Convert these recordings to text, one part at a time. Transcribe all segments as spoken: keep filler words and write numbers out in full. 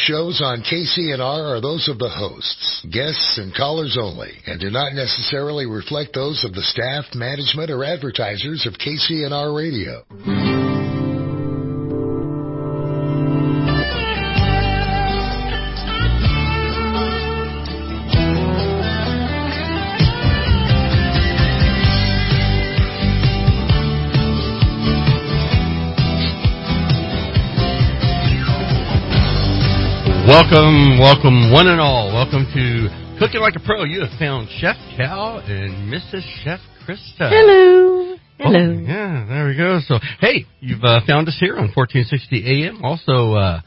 shows on K C N R are those of the hosts, guests, and callers only, and do not necessarily reflect those of the staff, management, or advertisers of K C N R Radio. Welcome, welcome, one and all. Welcome to Cooking Like a Pro. You have found Chef Cal and Missus Chef Krista. Hello. Hello. Oh, yeah, there we go. So, hey, you've uh, found us here on fourteen sixty A M, also uh,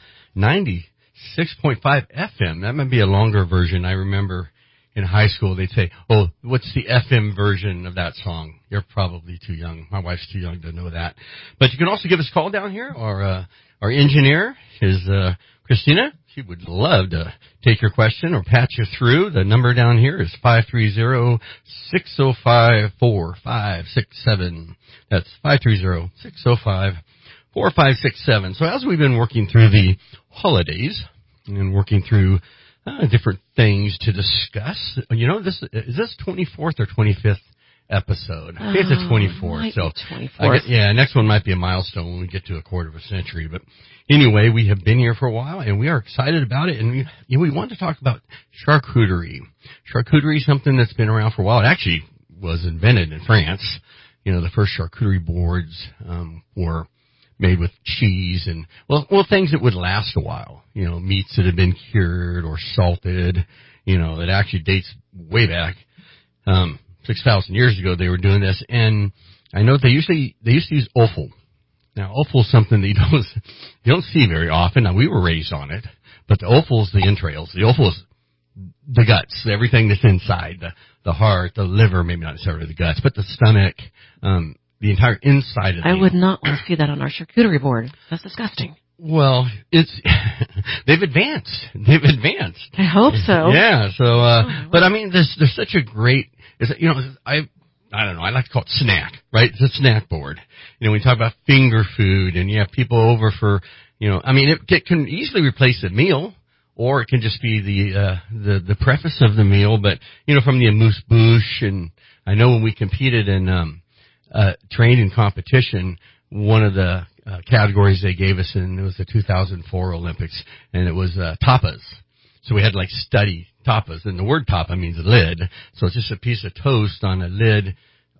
ninety-six point five F M. That might be a longer version. I remember in high school they'd say, oh, what's the F M version of that song? You're probably too young. My wife's too young to know that. But you can also give us a call down here. Our, uh, our engineer is uh, Christina. She would love to take your question or patch you through. The number down here is five three zero, six zero five, four five six seven. That's five three zero, six zero five, four five six seven. So as we've been working through the holidays and working through uh, different things to discuss, you know, this is this twenty-fourth or twenty-fifth episode? I think it's the twenty-fourth. Oh, so twenty-fourth. I get, yeah, next one might be a milestone when we get to a quarter of a century. But anyway, we have been here for a while, and we are excited about it. And we, you know, we want to talk about charcuterie. Charcuterie is something that's been around for a while. It actually was invented in France. You know, the first charcuterie boards um, were made with cheese and, well, well, things that would last a while. You know, meats that had been cured or salted. You know, that actually dates way back. Um, Six thousand years ago, they were doing this, and I know they usually they used to use offal. Now, offal is something that you don't you don't see very often. Now, we were raised on it, but the offal is the entrails. The offal is the guts, everything that's inside, the the heart, the liver, maybe not necessarily the guts, but the stomach, um, the entire inside of the I would not want to see that on our charcuterie board. That's disgusting. Well, it's they've advanced. They've advanced. I hope so. Yeah. So, uh, oh, but I mean, there's there's such a great. Is you know, I I don't know. I like to call it snack, right? It's a snack board. You know, we talk about finger food, and you have people over for, you know, I mean, it, it can easily replace a meal, or it can just be the uh, the the preface of the meal. But you know, from the amuse-bouche, and I know when we competed in um, uh, trained in competition, one of the uh, categories they gave us in it was the two thousand four Olympics, and it was uh, tapas. So we had to like study tapas, and the word tapa means lid. So it's just a piece of toast on a lid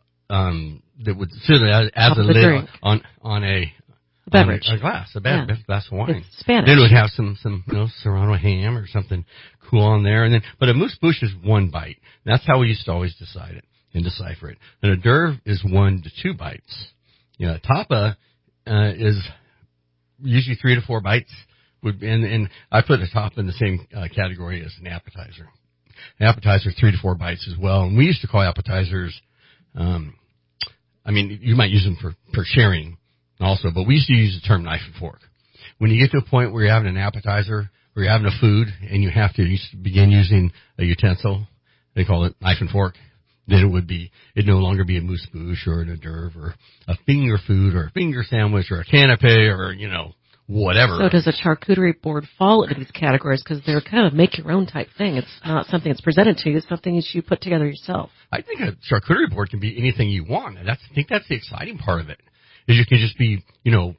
um, that would sit as, as a lid on, on on a a beverage, on a, a glass, a bad yeah. glass of wine. It's Spanish. Then it would have some some you know serrano ham or something cool on there, and then but a amuse-bouche is one bite. That's how we used to always decide it and decipher it. And a d'oeuvre is one to two bites. You know, a tapa uh, is usually three to four bites. Would and, and I put the top in the same uh, category as an appetizer. An appetizer, three to four bites as well. And we used to call appetizers, um, I mean, you might use them for, for sharing also, but we used to use the term knife and fork. When you get to a point where you're having an appetizer or you're having a food and you have to begin using a utensil, they call it knife and fork, then it would be, it'd no longer be a amuse-bouche or an hors d'oeuvre or a finger food or a finger sandwich or a canapé or, you know, whatever. So does a charcuterie board fall into these categories because they're kind of make-your-own type thing? It's not something that's presented to you. It's something that you put together yourself. I think a charcuterie board can be anything you want. And that's, I think that's the exciting part of it, is you can just be, you know,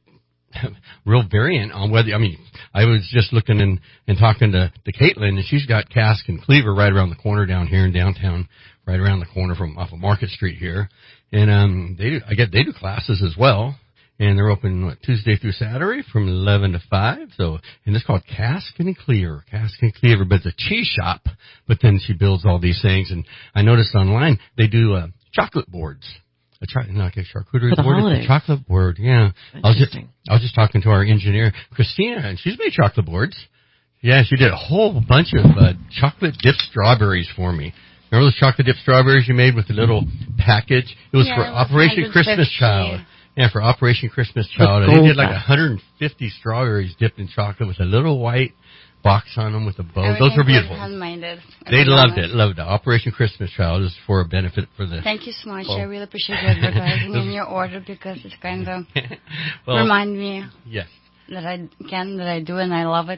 real variant on whether, I mean, I was just looking and, and talking to, to Caitlin, and she's got Cask and Cleaver right around the corner down here in downtown, right around the corner from off of Market Street here. And um, they do, I get they do classes as well. And they're open what, Tuesday through Saturday from eleven to five. So, and it's called Cask and Cleaver, Cask and Cleaver. But it's a cheese shop. But then she builds all these things. And I noticed online they do uh, chocolate boards. A tri- like a charcuterie board. It's a chocolate board. Yeah. I was just I was just talking to our engineer Christina, and she's made chocolate boards. Yeah, she did a whole bunch of uh, chocolate dipped strawberries for me. Remember those chocolate dipped strawberries you made with the little package? It was yeah, for it was Operation Christmas Child. Yeah, for Operation Christmas Child. And they did like one hundred fifty strawberries dipped in chocolate with a little white box on them with a bow. Everything Those were beautiful. Handmade. They loved it, loved it. Operation Christmas Child is for a benefit for the... Thank you so much. Well, I really appreciate your advertising and your order because it's kind of well, remind me yes. that I can, that I do, and I love it.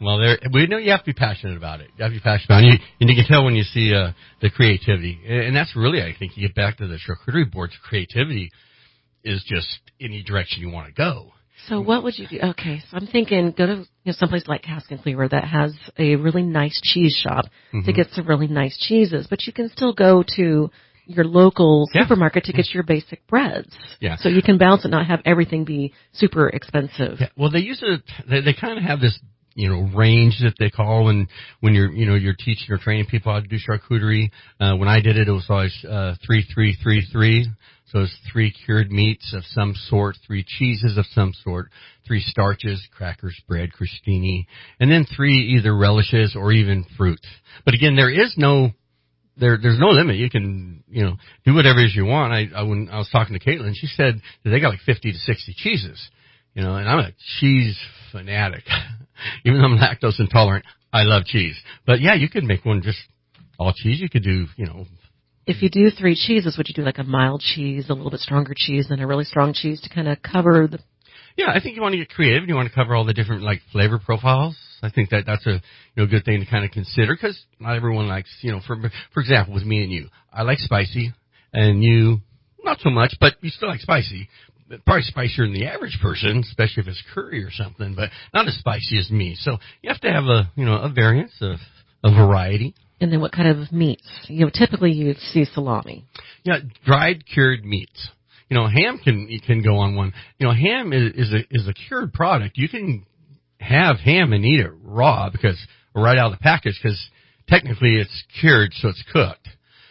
Well, there we know you have to be passionate about it. You have to be passionate about it. And you, and you can tell when you see uh, the creativity. And that's really, I think, you get back to the charcuterie board's creativity is just any direction you want to go. So what would you do? Okay, so I'm thinking go to you know, someplace like Cask and Cleaver that has a really nice cheese shop mm-hmm. to get some really nice cheeses, but you can still go to your local yeah. supermarket to get your basic breads. Yeah. So you can balance it, not have everything be super expensive. Yeah. Well, they use it. They, they kind of have this, you know, range that they call when when you're, you know, you're teaching or training people how to do charcuterie. Uh, when I did it, it was always uh, three, three, three, three. So it's three cured meats of some sort, three cheeses of some sort, three starches, crackers, bread, crostini, and then three either relishes or even fruit. But again, there is no, there, there's no limit. You can, you know, do whatever it is you want. I, I, when I was talking to Caitlin, she said that they got like fifty to sixty cheeses, you know, and I'm a cheese fanatic. Even though I'm lactose intolerant, I love cheese. But yeah, you could make one just all cheese. You could do, you know, if you do three cheeses, would you do like a mild cheese, a little bit stronger cheese, and a really strong cheese to kind of cover the... Yeah, I think you want to get creative. You want to cover all the different, like, flavor profiles. I think that that's a, you know, good thing to kind of consider because not everyone likes, you know, for for example, with me and you, I like spicy, and you, not so much, but you still like spicy. Probably spicier than the average person, especially if it's curry or something, but not as spicy as me. So you have to have a, you know, a variance, of a variety. And then what kind of meats? You know, typically you'd see salami. Yeah, dried cured meats. You know, ham can can go on one. You know, ham is, is a is a cured product. You can have ham and eat it raw because or right out of the package because technically it's cured, so it's cooked.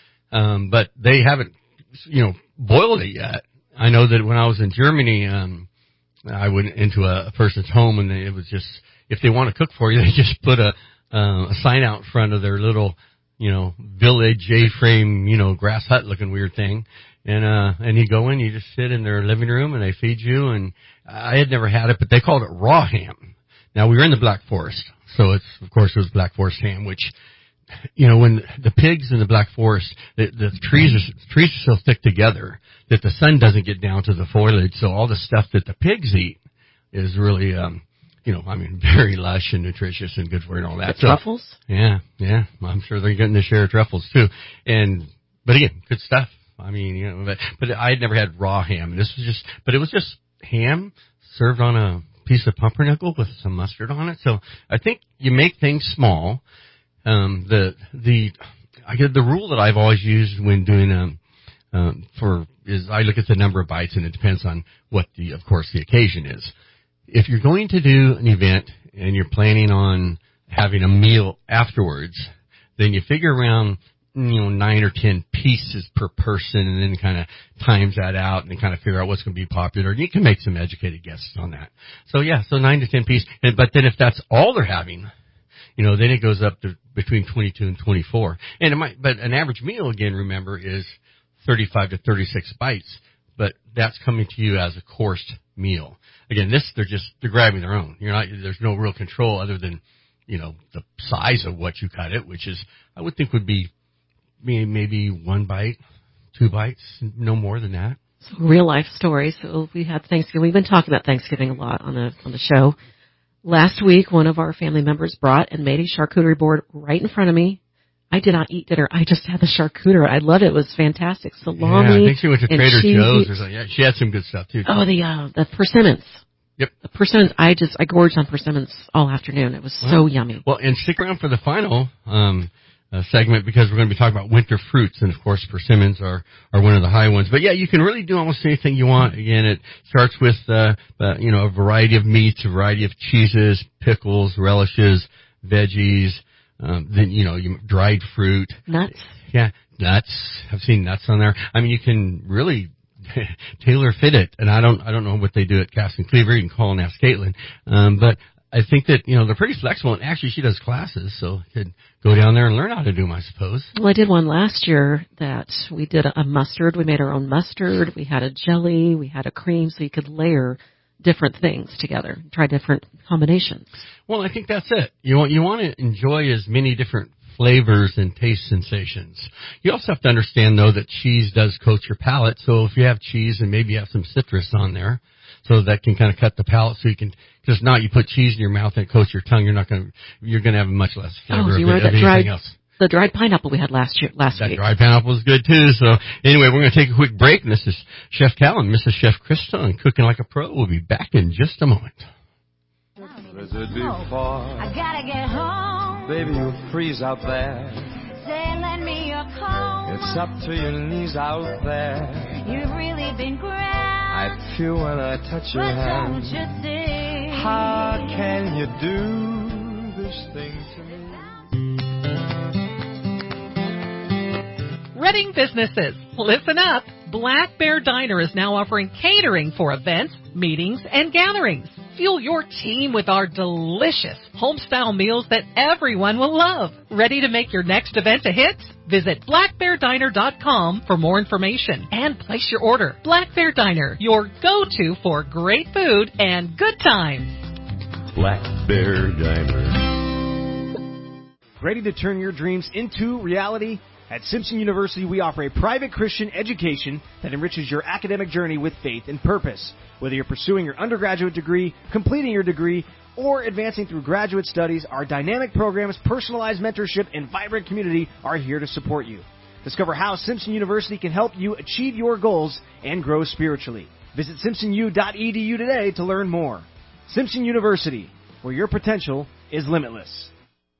Um, but they haven't, you know, boiled it yet. I know that when I was in Germany, um, I went into a, a person's home and they, it was just if they want to cook for you, they just put a Uh, a sign out in front of their little, you know, village A-frame, you know, grass hut looking weird thing. And, uh, and you go in, you just sit in their living room and they feed you. And I had never had it, but they called it raw ham. Now we were in the Black Forest. So it's, of course, it was Black Forest ham, which, you know, when the pigs in the Black Forest, the, the trees are, trees are so thick together that the sun doesn't get down to the foliage. So all the stuff that the pigs eat is really, um, you know, I mean, very lush and nutritious and good for you and all that. The truffles? So, yeah, yeah. I'm sure they're getting their share of truffles too. And, but again, good stuff. I mean, you know, but, but I had never had raw ham. This was just, but it was just ham served on a piece of pumpernickel with some mustard on it. So I think you make things small. Um, the, the, I get the rule that I've always used when doing, um, um, for, is I look at the number of bites and it depends on what the, of course, the occasion is. If you're going to do an event and you're planning on having a meal afterwards, then you figure around, you know, nine or ten pieces per person and then kind of times that out and then kind of figure out what's going to be popular. And you can make some educated guesses on that. So yeah, so nine to ten pieces. And, but then if that's all they're having, you know, then it goes up to between twenty-two and twenty-four. And it might, but an average meal again, remember, is thirty-five to thirty-six bites. But that's coming to you as a coursed meal. Again, this, they're just, they're grabbing their own. You're not, there's no real control other than, you know, the size of what you cut it, which is, I would think would be maybe one bite, two bites, no more than that. So real life stories. So we had Thanksgiving. We've been talking about Thanksgiving a lot on the, on the show. Last week, one of our family members brought and made a charcuterie board right in front of me. I did not eat dinner. I just had the charcuterie. I loved it. It was fantastic. Salami. Yeah, I think she went to Trader cheese. Joe's or something. Yeah, she had some good stuff too. Oh, the uh, the persimmons. Yep. The persimmons. I just I gorged on persimmons all afternoon. It was well, so yummy. Well, and stick around for the final um, uh, segment because we're going to be talking about winter fruits, and of course persimmons are are one of the high ones. But yeah, you can really do almost anything you want. Again, it starts with uh, uh, you know a variety of meats, a variety of cheeses, pickles, relishes, veggies. Um, then, you know, you, dried fruit. Nuts. Yeah, nuts. I've seen nuts on there. I mean, you can really tailor fit it. And I don't, I don't know what they do at Cask and Cleaver. You can call and ask Caitlin. Um, but I think that, you know, they're pretty flexible. And actually, she does classes, so you could go down there and learn how to do them, I suppose. Well, I did one last year that we did a mustard. We made our own mustard. We had a jelly. We had a cream, so you could layer different things together, try different combinations. Well, I think that's it. You want you want to enjoy as many different flavors and taste sensations. You also have to understand, though, that cheese does coat your palate. So if you have cheese and maybe you have some citrus on there, so that can kind of cut the palate. So you can, because not you put cheese in your mouth and it coats your tongue. You're not going to, you're going to have much less flavor oh, you of, it, that of dried, anything else. The dried pineapple we had last year, last that week. That dried pineapple was good too. So anyway, we're going to take a quick break. And this is Chef Cal and Missus Chef Crystal and Cooking Like a Pro. We'll be back in just a moment. Visit before. I gotta get home. Baby, you'll freeze out there. Say, lend me your coat. It's up to your knees out there. You've really been great. I feel when I touch your but hand. Don't you see? How can you do this thing to me? Reading businesses, listen up. Black Bear Diner is now offering catering for events, meetings, and gatherings. Fuel your team with our delicious home-style meals that everyone will love. Ready to make your next event a hit? Visit black bear diner dot com for more information and place your order. Black Bear Diner, your go-to for great food and good times. Black Bear Diner. Ready to turn your dreams into reality? At Simpson University, we offer a private Christian education that enriches your academic journey with faith and purpose. Whether you're pursuing your undergraduate degree, completing your degree, or advancing through graduate studies, our dynamic programs, personalized mentorship, and vibrant community are here to support you. Discover how Simpson University can help you achieve your goals and grow spiritually. Visit simpson u dot e d u today to learn more. Simpson University, where your potential is limitless.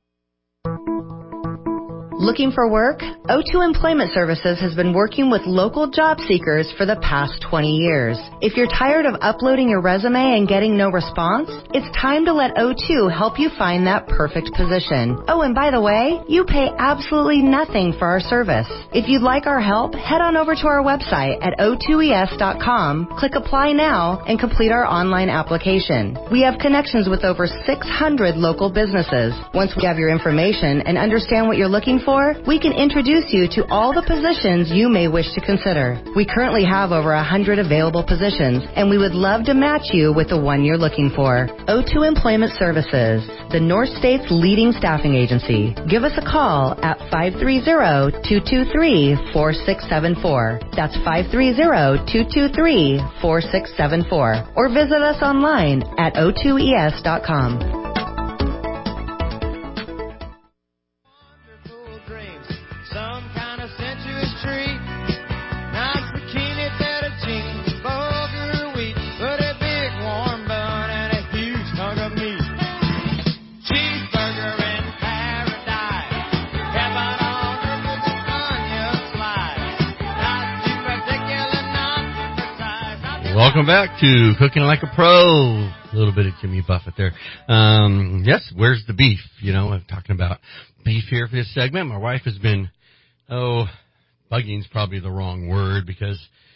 Looking for work? O two Employment Services has been working with local job seekers for the past twenty years. If you're tired of uploading your resume and getting no response, it's time to let O two help you find that perfect position. Oh, and by the way, you pay absolutely nothing for our service. If you'd like our help, head on over to our website at o two e s dot com, click Apply Now, and complete our online application. We have connections with over six hundred local businesses. Once we have your information and understand what you're looking for, we can introduce you to all the positions you may wish to consider. We currently have over one hundred available positions, and we would love to match you with the one you're looking for. O two Employment Services, the North State's leading staffing agency. Give us a call at five three zero, two two three, four six seven four. That's five three zero, two two three, four six seven four. Or visit us online at o two e s dot com. Welcome back to Cooking Like a Pro. A little bit of Jimmy Buffett there. Um, yes, where's the beef? You know, I'm talking about beef here for this segment. My wife has been, oh, bugging's probably the wrong word because,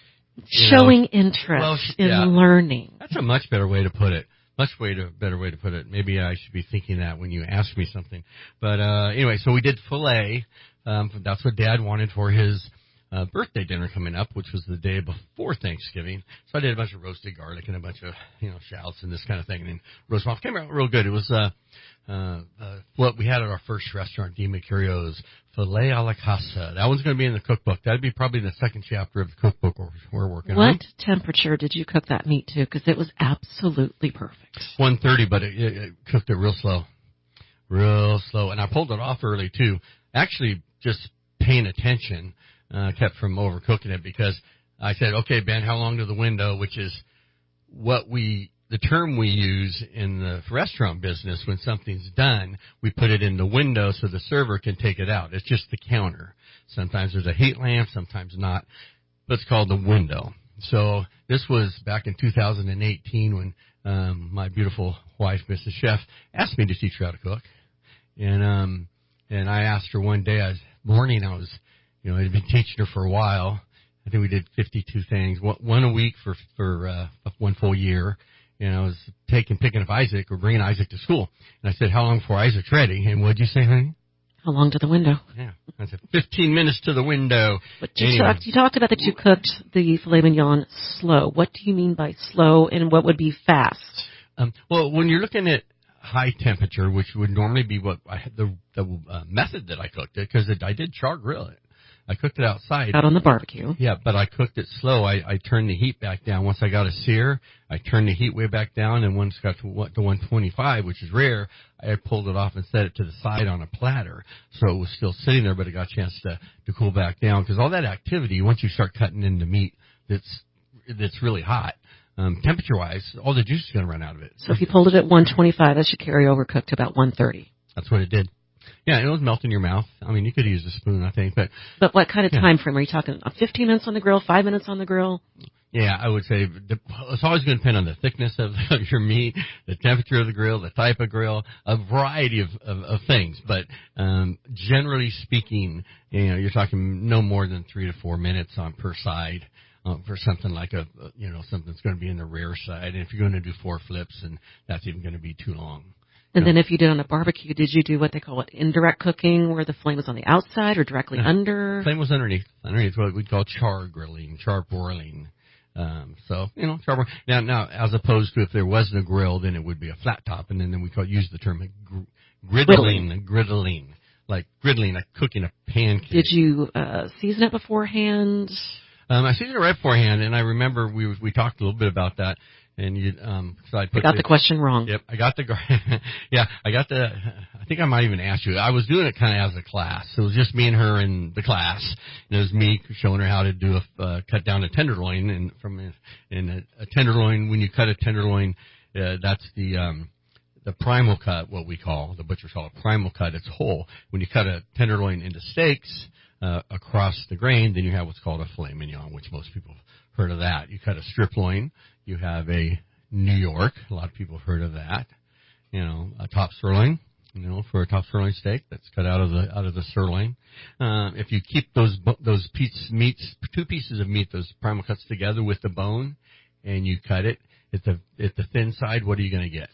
showing know, interest well, in yeah, learning. That's a much better way to put it. Much way to, better way to put it. Maybe I should be thinking that when you ask me something. But uh, anyway, so we did filet. Um, that's what Dad wanted for his Uh, birthday dinner coming up, which was the day before Thanksgiving. So I did a bunch of roasted garlic and a bunch of, you know, shallots and this kind of thing. And then roast off came out real good. It was, uh, uh, uh, what we had at our first restaurant, D. Mercurio's Filet a la Casa. That one's going to be in the cookbook. That'd be probably the second chapter of the cookbook we're, we're working what on. What temperature did you cook that meat to? Because it was absolutely perfect. one thirty, but it, it, it cooked it real slow. Real slow. And I pulled it off early, too. Actually, just paying attention. Uh, kept from overcooking it because I said, okay, Ben, how long to the window, which is what we, the term we use in the restaurant business when something's done, we put it in the window so the server can take it out. It's just the counter. Sometimes there's a heat lamp, sometimes not, but it's called the window. So this was back in two thousand eighteen when um, my beautiful wife, Missus Chef, asked me to teach her how to cook. And um, and I asked her one day, I was, morning I was, You know, I'd been teaching her for a while. I think we did fifty-two things, one a week for for uh, one full year. And I was taking, picking up Isaac or bringing Isaac to school. And I said, how long before Isaac's ready? And what'd you say, honey? How long to the window? Yeah. I said, fifteen minutes to the window. But you, anyway. talked, you talked about that you cooked the filet mignon slow. What do you mean by slow and what would be fast? Um, well, when you're looking at high temperature, which would normally be what I had the, the uh, method that I cooked it, because I did char grill it. I cooked it outside. Out on the barbecue. Yeah, but I cooked it slow. I, I turned the heat back down. Once I got a sear, I turned the heat way back down, and once it got to, to one twenty-five, which is rare, I pulled it off and set it to the side on a platter. So it was still sitting there, but it got a chance to, to cool back down. Because all that activity, once you start cutting into meat that's, that's really hot, um, temperature-wise, all the juice is going to run out of it. So if you pulled it at one twenty-five, that should carry over cooked to about one thirty. That's what it did. Yeah, it was melting in your mouth. I mean, you could use a spoon, I think, but. But what kind of yeah. time frame are you talking? fifteen minutes on the grill, five minutes on the grill? Yeah, I would say the, it's always going to depend on the thickness of, of your meat, the temperature of the grill, the type of grill, a variety of, of, of things. But um, generally speaking, you know, you're talking no more than three to four minutes on per side. Uh, for something like a, you know, something that's going to be in the rear side. And if you're going to do four flips, and that's even going to be too long. And you then know. if you did on a barbecue, did you do what they call it, indirect cooking, where the flame was on the outside or directly yeah. under? Flame was underneath. Underneath what we'd call char grilling, char broiling. Um, so, you know, char broiling. Now, now, as opposed to if there wasn't a grill, then it would be a flat top. And then, then we call, use the term gr- griddling, griddling, like griddling, like cooking a pancake. Did you uh, season it beforehand? Um, I seasoned it right beforehand, and I remember we we talked a little bit about that. And you, um, so I put I got the, the question wrong. Yep, I got the, yeah, I got the. I think I might even ask you. I was doing it kind of as a class. So it was just me and her in the class. And it was me showing her how to do a uh, cut down a tenderloin, and from in a, a tenderloin, when you cut a tenderloin, uh, that's the um, the primal cut, what we call the butchers call a primal cut. It's whole. When you cut a tenderloin into steaks. Uh, across the grain, then you have what's called a filet mignon, which most people have heard of that. You cut a strip loin, you have a New York. A lot of people have heard of that. You know, a top sirloin. You know, for a top sirloin steak that's cut out of the out of the sirloin. Uh, if you keep those those pieces meats, two pieces of meat, those primal cuts together with the bone, and you cut it at the at the thin side, what are you going to get?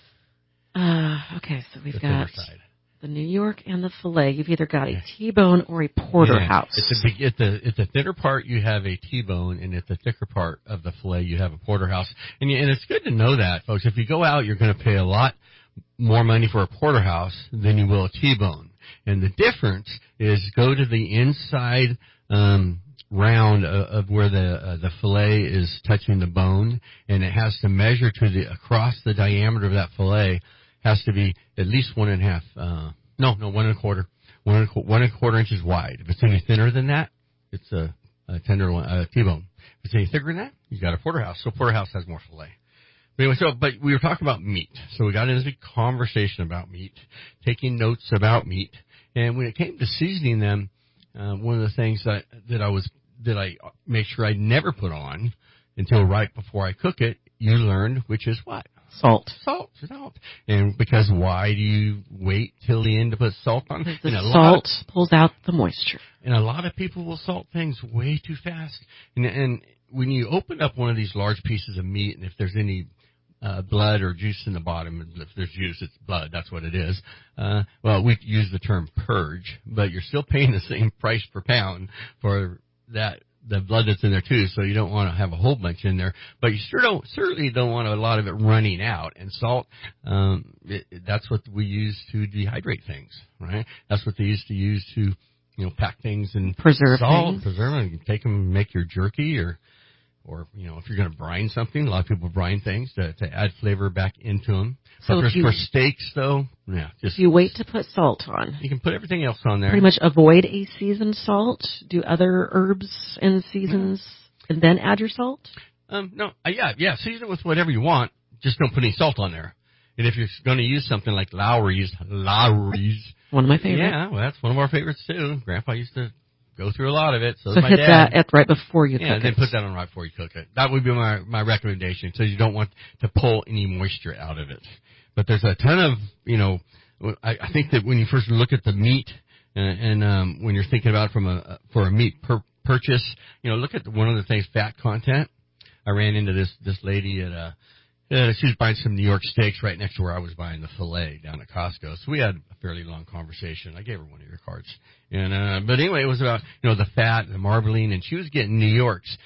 Uh, okay, so we've the got side. The New York and the filet. You've either got a T-bone or a porterhouse. Yeah. At, the, at, the, at the thinner part, you have a T-bone, and at the thicker part of the filet, you have a porterhouse. And, you, and it's good to know that, folks. If you go out, you're going to pay a lot more money for a porterhouse than you will a T-bone. And the difference is go to the inside um, round of, of where the uh, the filet is touching the bone, and it has to measure to the across the diameter of that filet. Has to be at least one and a half, uh, no, no, one and a quarter, one and a, one and a quarter inches wide. If it's any thinner than that, it's a, a tender one, a T-bone. If it's any thicker than that, you got a porterhouse. So porterhouse has more filet. But anyway, so, but we were talking about meat. So we got into this conversation about meat, taking notes about meat. And when it came to seasoning them, uh, one of the things that, that I was, that I make sure I never put on until right before I cook it, you learned, which is what? Salt. Salt. Salt. And because why do you wait till the end to put salt on? Because the and a salt lot of, pulls out the moisture. And a lot of people will salt things way too fast. And, and when you open up one of these large pieces of meat, and if there's any uh, blood or juice in the bottom, if there's juice, it's blood. That's what it is. Uh, well, we use the term purge, but you're still paying the same price per pound for that. The blood that's in there too, so you don't want to have a whole bunch in there, but you sure don't, certainly don't want a lot of it running out. And salt, um, it, that's what we use to dehydrate things, right? That's what they used to use to, you know, pack things and preserve salt, things. preserve them, and take them and make your jerky, or, or you know, if you're going to brine something, a lot of people brine things to, to add flavor back into them. So but if you, for steaks, though, yeah, just if you wait to put salt on, you can put everything else on there. Pretty much avoid a seasoned salt. Do other herbs and seasons, yeah. and then add your salt. Um, no, uh, yeah, yeah, season it with whatever you want. Just don't put any salt on there. And if you're going to use something like Lowry's, Lowry's, one of my favorites. Yeah, well, that's one of our favorites too. Grandpa used to go through a lot of it. So, so my hit dad. that at right before you yeah, cook then it. put that on right before you cook it. That would be my my recommendation. So you don't want to pull any moisture out of it. But there's a ton of, you know, I, I think that when you first look at the meat, and, and um, when you're thinking about it from a for a meat per, purchase, you know, look at one of the things, fat content. I ran into this this lady at a. Uh, she was buying some New York steaks right next to where I was buying the filet down at Costco. So we had a fairly long conversation. I gave her one of your cards. And, uh, but anyway, it was about, you know, the fat, the marbling, and she was getting New Yorks.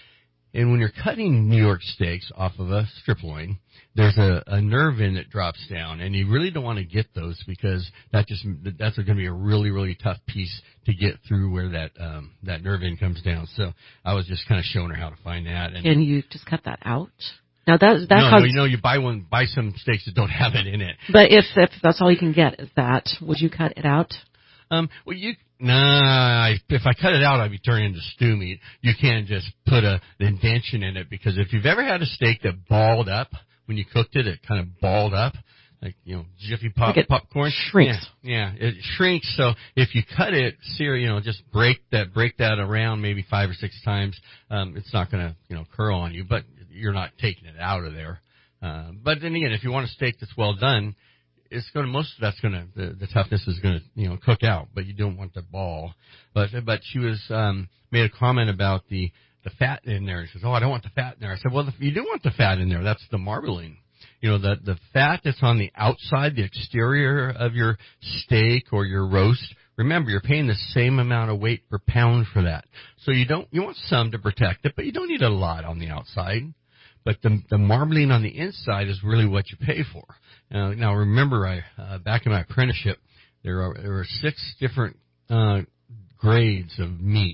And when you're cutting New York steaks off of a strip loin, there's a, a nerve in that drops down, and you really don't want to get those because that just that's going to be a really really tough piece to get through where that um, that nerve in comes down. So I was just kind of showing her how to find that. And Can you just cut that out? Now that that no, causes, no, you know, you buy one, buy some steaks that don't have it in it. But if if that's all you can get is that, would you cut it out? Um, well, you, nah, I, if I cut it out, I'd be turning into stew meat. You can't just put a, an indention in it because if you've ever had a steak that balled up, when you cooked it, it kind of balled up, like, you know, Jiffy Pop, like popcorn. Shrinks. Yeah, yeah, it shrinks. So if you cut it, ser- you know, just break that, break that around maybe five or six times, um, it's not gonna, you know, curl on you, but you're not taking it out of there. Uh, but then again, if you want a steak that's well done, it's going to, most of that's going to, the, the toughness is going to, you know, cook out, but you don't want the ball. But, but she was, um, made a comment about the, the fat in there. She says, oh, I don't want the fat in there. I said, well, if you do want the fat in there, that's the marbling. You know, the, the fat that's on the outside, the exterior of your steak or your roast. Remember, you're paying the same amount of weight per pound for that. So you don't, you want some to protect it, but you don't need a lot on the outside. But the, the marbling on the inside is really what you pay for. Uh, now, remember, I uh, back in my apprenticeship, there are there were six different uh, grades of meat,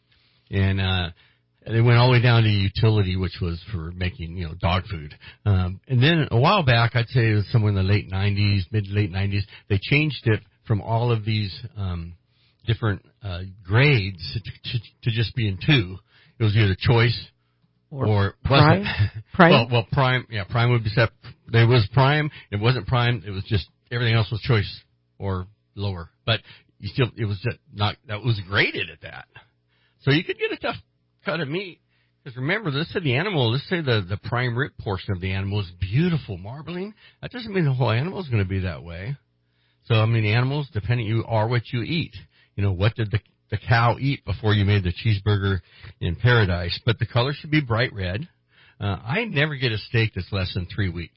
and uh, they went all the way down to utility, which was for making, you know, dog food. Um, and then a while back, I'd say it was somewhere in the late nineties, mid to late nineties, they changed it from all of these um, different uh, grades to, to, to just being two. It was either choice. Or, or prime? Prime? Well, well, prime, yeah, prime would be set. There was prime. It wasn't prime. It was just, everything else was choice or lower. But you still, it was just not, that was graded at that. So you could get a tough cut of meat. Because remember, let's say the animal, let's say the, the prime rib portion of the animal is beautiful marbling. That doesn't mean the whole animal is going to be that way. So, I mean, animals, depending, you are what you eat. You know, what did the the cow eat before you made the cheeseburger in paradise? But the color should be bright red. Uh, I never get a steak that's less than three weeks.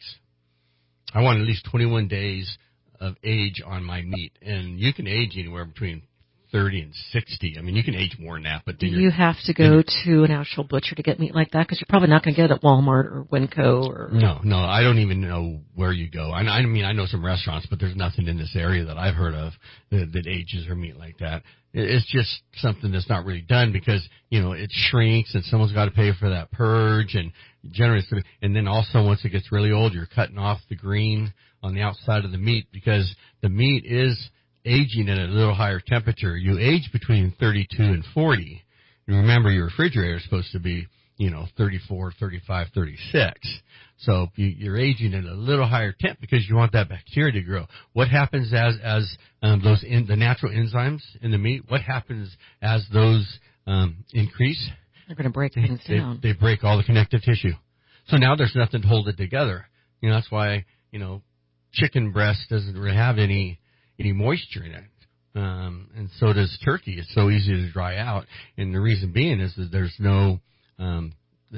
I want at least twenty-one days of age on my meat. And you can age anywhere between thirty and sixty. I mean, you can age more than that. But do you have to go to an actual butcher to get meat like that? Because you're probably not going to get it at Walmart or Winco or... No, no, I don't even know where you go. I, I mean, I know some restaurants, but there's nothing in this area that I've heard of that, that ages or meat like that. It's just something that's not really done because, you know, it shrinks and someone's got to pay for that purge and generally, and then also once it gets really old, you're cutting off the green on the outside of the meat because the meat is aging at a little higher temperature. You age between thirty-two and forty. And remember, your refrigerator is supposed to be, you know, thirty-four, thirty-five, thirty-six. So you, you're aging at a little higher temp because you want that bacteria to grow. What happens as as um, those in, the natural enzymes in the meat? What happens as those um, increase? They're going to break things they, down. They break all the connective tissue. So now there's nothing to hold it together. You know, that's why, you know, chicken breast doesn't really have any any moisture in it. Um, and so does turkey. It's so easy to dry out. And the reason being is that there's no, um,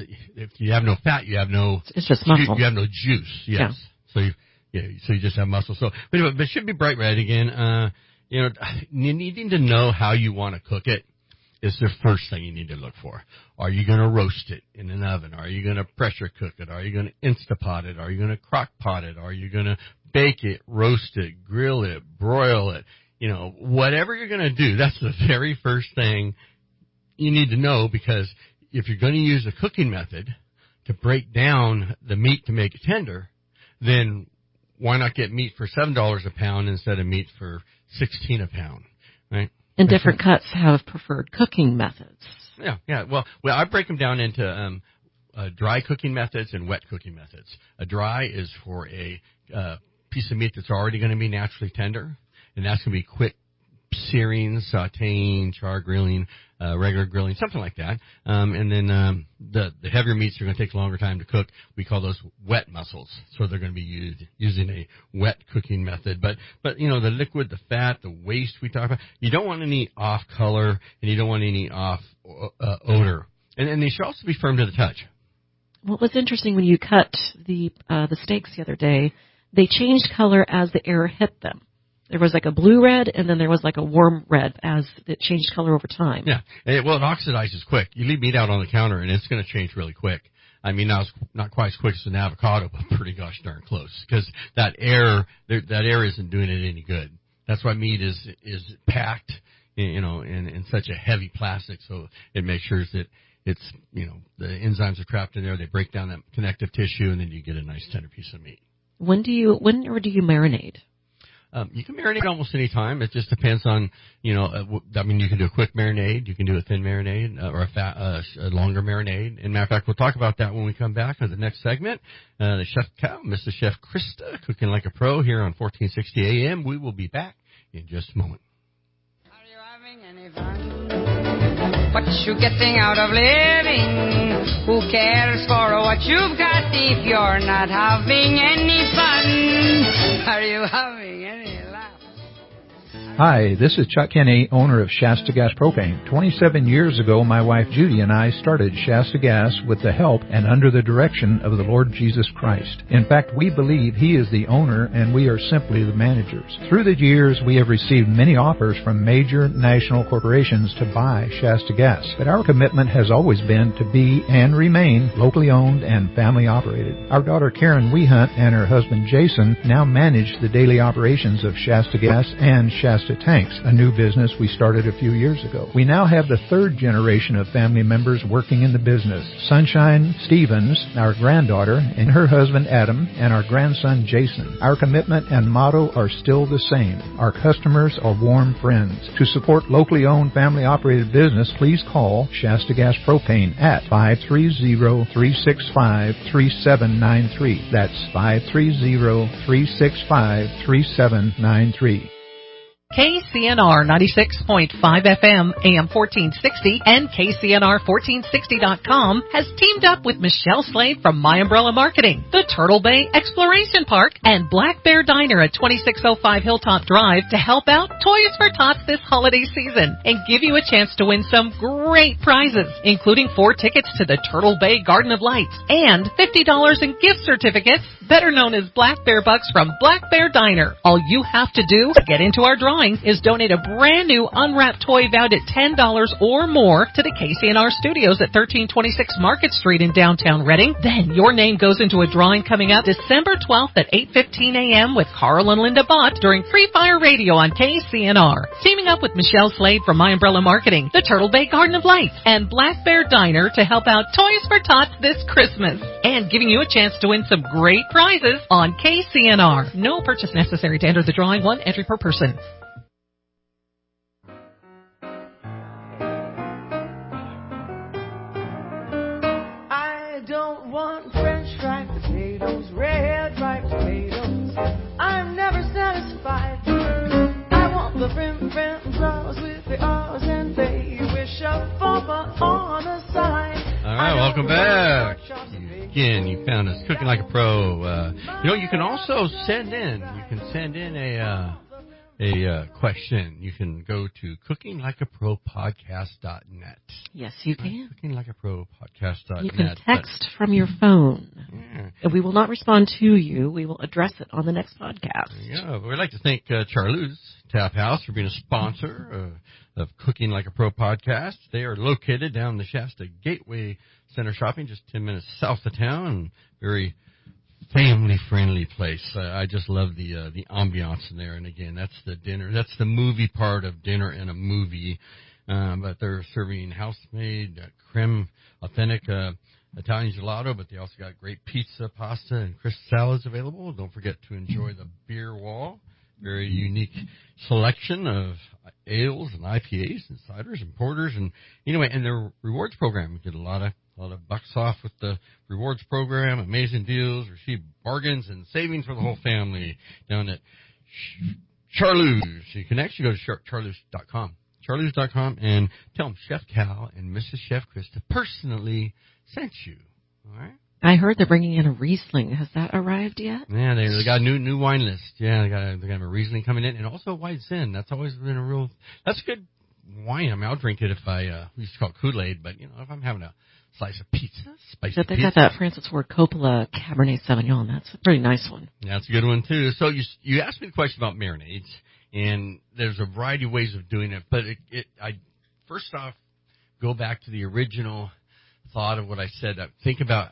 if you have no fat, you have no, it's just muscle. You, you have no juice. Yes. Yeah. So you, yeah, so you just have muscle. So, but, but it should be bright red again. Uh, you know, needing to know how you want to cook it is the first thing you need to look for. Are you going to roast it in an oven? Are you going to pressure cook it? Are you going to Instapot it? Are you going to crock pot it? Are you going to bake it, roast it, grill it, broil it? You know, whatever you're going to do, that's the very first thing you need to know, because if you're going to use a cooking method to break down the meat to make it tender, then why not get meat for seven dollars a pound instead of meat for sixteen dollars a pound, right? And different cuts have preferred cooking methods. Yeah, yeah. Well, well, I break them down into um, uh, dry cooking methods and wet cooking methods. A dry is for a uh, piece of meat that's already going to be naturally tender, and that's going to be quick searing, sautéing, char grilling, uh, regular grilling, something like that. Um, and then um, the the heavier meats are going to take a longer time to cook. We call those wet mussels, so they're going to be used using a wet cooking method. But but you know, the liquid, the fat, the waste we talk about, you don't want any off color and you don't want any off uh, odor. And, and they should also be firm to the touch. What was interesting when you cut the uh, the steaks the other day, they changed color as the air hit them. There was like a blue red, and then there was like a warm red as it changed color over time. Yeah. It, well, it oxidizes quick. You leave meat out on the counter, and it's going to change really quick. I mean, not, not quite as quick as an avocado, but pretty gosh darn close. Because that air, that air isn't doing it any good. That's why meat is is packed, you know, in, in such a heavy plastic, so it makes sure that it's, you know, the enzymes are trapped in there. They break down that connective tissue, and then you get a nice tender piece of meat. When do you, when or do you marinate? Um, you can marinate almost any time. It just depends on, you know, uh, w- I mean, you can do a quick marinade, you can do a thin marinade, uh, or a, fat, uh, a longer marinade. And matter of fact, we'll talk about that when we come back on the next segment. Uh, the Chef Cow, Missus Chef Krista, cooking like a pro here on fourteen sixty A M. We will be back in just a moment. Are you having any fun? What you getting out of living? Who cares for what you've got if you're not having any fun? Are you having any laughs? Hi, this is Chuck Kinney, owner of Shasta Gas Propane. twenty-seven years ago, my wife Judy and I started Shasta Gas with the help and under the direction of the Lord Jesus Christ. In fact, we believe He is the owner and we are simply the managers. Through the years, we have received many offers from major national corporations to buy Shasta Gas, but our commitment has always been to be and remain locally owned and family operated. Our daughter Karen Wehunt and her husband Jason now manage the daily operations of Shasta Gas and Shasta Tanks, a new business we started a few years ago. We now have the third generation of family members working in the business. Sunshine Stevens, our granddaughter, and her husband Adam, and our grandson Jason. Our commitment and motto are still the same. Our customers are warm friends. To support locally owned family operated business, please call Shasta Gas Propane at five three zero, three six five, three seven nine three. That's five three zero, three six five, three seven nine three. K C N R ninety-six point five F M, A M fourteen sixty, and K C N R fourteen sixty dot com has teamed up with Michelle Slade from My Umbrella Marketing, the Turtle Bay Exploration Park, and Black Bear Diner at twenty-six oh five Hilltop Drive to help out Toys for Tots this holiday season and give you a chance to win some great prizes, including four tickets to the Turtle Bay Garden of Lights and fifty dollars in gift certificates, better known as Black Bear Bucks from Black Bear Diner. All you have to do to get into our drawing is donate a brand new unwrapped toy valued at ten dollars or more to the K C N R Studios at thirteen twenty-six Market Street in downtown Reading. Then your name goes into a drawing coming up December twelfth at eight fifteen A M with Carl and Linda Bott during Free Fire Radio on K C N R. Teaming up with Michelle Slade from My Umbrella Marketing, the Turtle Bay Garden of Lights, and Black Bear Diner to help out Toys for Tots this Christmas. And giving you a chance to win some great prizes on K C N R. No purchase necessary to enter the drawing. One entry per person. Don't want French fried potatoes, red fried potatoes. I'm never satisfied. I want the frim frim flaws with the R's and they wish a bumper on the side. All right, welcome back. Again, you found us cooking like a pro. Uh, you know, you can also send in. You can send in a. Uh, A uh, question. You can go to cooking like a pro podcast dot net. Yes, you can. Right? cooking like a pro podcast dot net. You can text but, from your phone. Yeah. And we will not respond to you. We will address it on the next podcast. Yeah, we'd like to thank uh, Charlie's Tap House for being a sponsor uh, of Cooking Like a Pro podcast. They are located down the Shasta Gateway Center Shopping, just ten minutes south of town. Very family-friendly place. Uh, I just love the uh, the ambiance in there. And again, that's the dinner. That's the movie part of dinner in a movie. Um, but they're serving house-made, uh, creme, authentic uh, Italian gelato. But they also got great pizza, pasta, and crisp salads available. Don't forget to enjoy the beer wall. Very unique selection of ales and I P As and ciders and porters. And anyway, and their rewards program. We get a lot of A lot of bucks off with the rewards program, amazing deals, receive bargains and savings for the whole family down at Charlie's. You can actually go to charlie's dot com. charlie's dot com and tell them Chef Cal and Missus Chef Krista personally sent you. All right? I heard they're bringing in a Riesling. Has that arrived yet? Yeah, they, they got a new new wine list. Yeah, they got a, they got a Riesling coming in, and also a White Zin. That's always been a real. That's a good wine. I mean, I'll drink it if I uh, we used to call it Kool-Aid, but you know, if I'm having a slice of pizza, spicy but they pizza. got that Francis Ford Coppola Cabernet Sauvignon. That's a pretty nice one. Yeah, that's a good one too. So you you asked me the question about marinades, And there's a variety of ways of doing it. But it, it, I first off go back to the original thought of what I said. Think about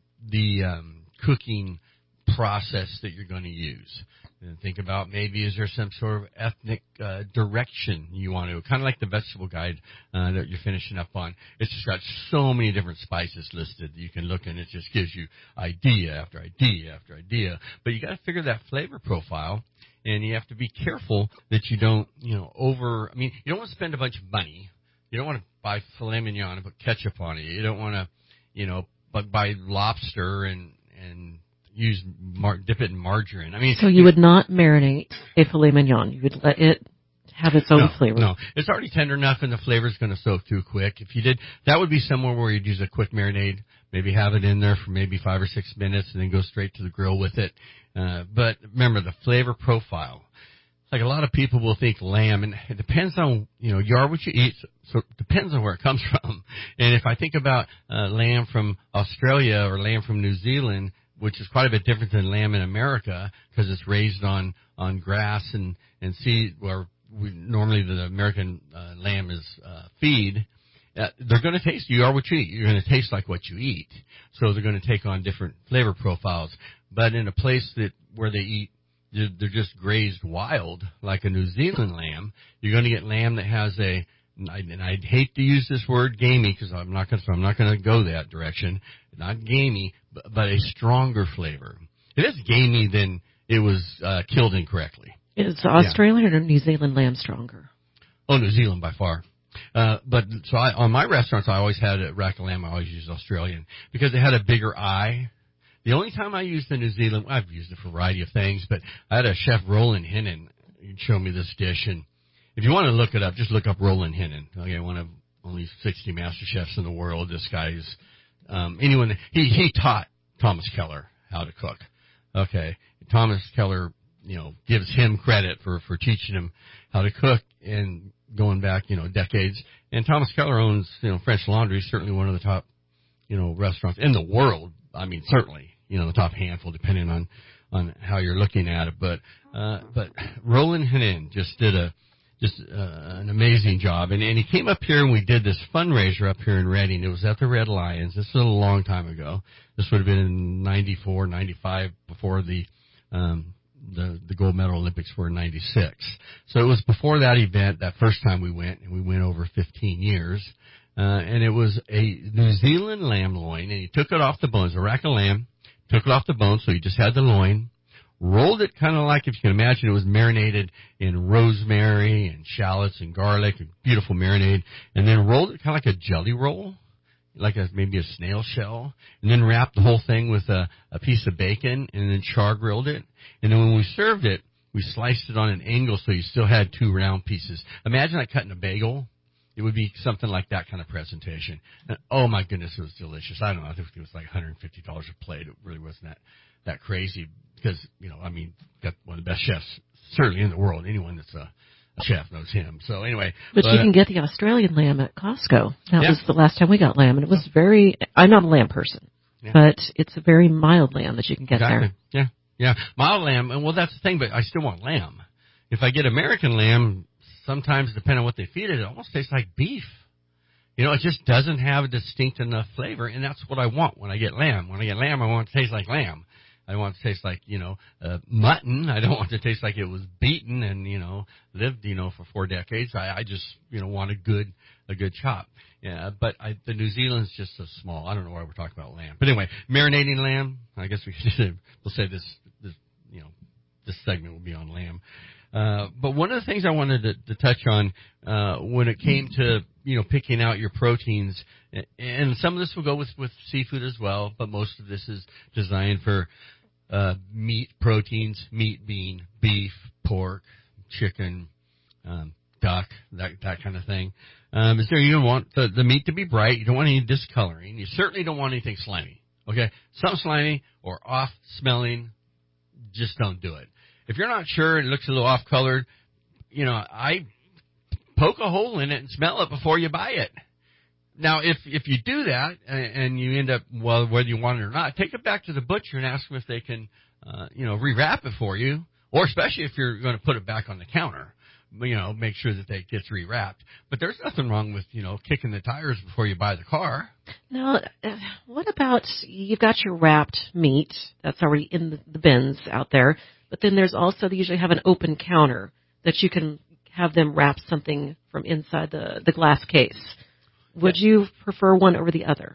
the um, cooking process that you're going to use. And think about maybe is there some sort of ethnic uh, direction you want to, kind of like the vegetable guide uh, that you're finishing up on. It's just got so many different spices listed that you can look and it just gives you idea after idea after idea. But you got to figure that flavor profile, and you have to be careful that you don't, you know, over. I mean, you don't want to spend a bunch of money. You don't want to buy filet mignon and put ketchup on it. You don't want to, you know, but buy lobster and and use mar- dip it in margarine. I mean, so you would not marinate a filet mignon. You would let it have its own no, flavor. No, it's already tender enough, and the flavor's going to soak through quick. If you did, that would be somewhere where you'd use a quick marinade. Maybe have it in there for maybe five or six minutes, and then go straight to the grill with it. Uh, but remember the flavor profile. Like a lot of people will think lamb, and it depends on, you know, you are what you eat, so it depends on where it comes from. And if I think about uh, lamb from Australia or lamb from New Zealand, which is quite a bit different than lamb in America because it's raised on, on grass and, and seed, where we, normally the American uh, lamb is uh, feed, uh, they're going to taste, you are what you eat. You're going to taste like what you eat. So they're going to take on different flavor profiles. But in a place that where they eat, they're just grazed wild, like a New Zealand lamb, you're going to get lamb that has a, and I'd hate to use this word gamey because I'm not going to, so I'm not going to go that direction. Not gamey, but, but a stronger flavor. If it's gamey, then it was uh, killed incorrectly. Is Australian yeah. or New Zealand lamb stronger? Oh, New Zealand by far. Uh, but so I, on my restaurants, I always had a rack of lamb. I always used Australian because it had a bigger eye. The only time I used the New Zealand, I've used it for a variety of things, but I had a chef, Roland Hennon, show me this dish. And if you want to look it up, just look up Roland Hennon. Okay, one of only sixty master chefs in the world. This guy's, um, anyone, he, he taught Thomas Keller how to cook. Okay, Thomas Keller, you know, gives him credit for, for teaching him how to cook and going back, you know, decades. And Thomas Keller owns, you know, French Laundry, certainly one of the top, you know, restaurants in the world. I mean, certainly, you know, the top handful, depending on, on how you're looking at it. But, uh, but Roland Hennon just did a, just, uh, an amazing job. And, and he came up here and we did this fundraiser up here in Reading. It was at the Red Lions. This was a long time ago. This would have been in ninety-four, ninety-five before the, um, the, the gold medal Olympics were in ninety-six. So it was before that event, that first time we went, and we went over fifteen years. Uh, and it was a New Zealand lamb loin, and he took it off the bones, a rack of lamb, took it off the bone, so he just had the loin, rolled it kind of like, if you can imagine, it was marinated in rosemary and shallots and garlic, a beautiful marinade, and then rolled it kind of like a jelly roll, like a, maybe a snail shell, and then wrapped the whole thing with a, a piece of bacon, and then char grilled it. And then when we served it, we sliced it on an angle so you still had two round pieces. Imagine like cutting a bagel. It would be something like that kind of presentation. And, oh, my goodness, it was delicious. I don't know. I think it was like one hundred fifty dollars a plate. It really wasn't that, that crazy because, you know, I mean, got one of the best chefs certainly in the world. Anyone that's a, a chef knows him. So anyway. But, but you can get the Australian lamb at Costco. That yeah. was the last time we got lamb, and it was very – I'm not a lamb person, yeah. but it's a very mild lamb that you can get exactly. there. Yeah, yeah. Mild lamb. And, well, that's the thing, but I still want lamb. If I get American lamb – sometimes, depending on what they feed it, it almost tastes like beef. You know, it just doesn't have a distinct enough flavor, and that's what I want when I get lamb. When I get lamb, I want it to taste like lamb. I want it to taste like, you know, uh, mutton. I don't want it to taste like it was beaten and, you know, lived, you know, for four decades. I, I just, you know, want a good a good chop. Yeah, but I, the New Zealand's just so small. I don't know why we're talking about lamb. But anyway, marinating lamb, I guess we should, we'll say this, this, you know, this segment will be on lamb. Uh, but one of the things I wanted to, to touch on, uh, when it came to, you know, picking out your proteins, and some of this will go with, with seafood as well, but most of this is designed for, uh, meat proteins, meat being beef, pork, chicken, um, duck, that, that kind of thing. Um, is there, you don't want the, the meat to be bright. You don't want any discoloring. You certainly don't want anything slimy. Okay? Something slimy or off smelling, just don't do it. If you're not sure and it looks a little off-colored, you know, I poke a hole in it and smell it before you buy it. Now, if if you do that and, and you end up, well, whether you want it or not, take it back to the butcher and ask them if they can, uh, you know, rewrap it for you or especially if you're going to put it back on the counter, you know, make sure that it gets rewrapped. But there's nothing wrong with, you know, kicking the tires before you buy the car. Now, uh, what about you've got your wrapped meat that's already in the, the bins out there, but then there's also they usually have an open counter that you can have them wrap something from inside the, the glass case. Would yes. you prefer one over the other?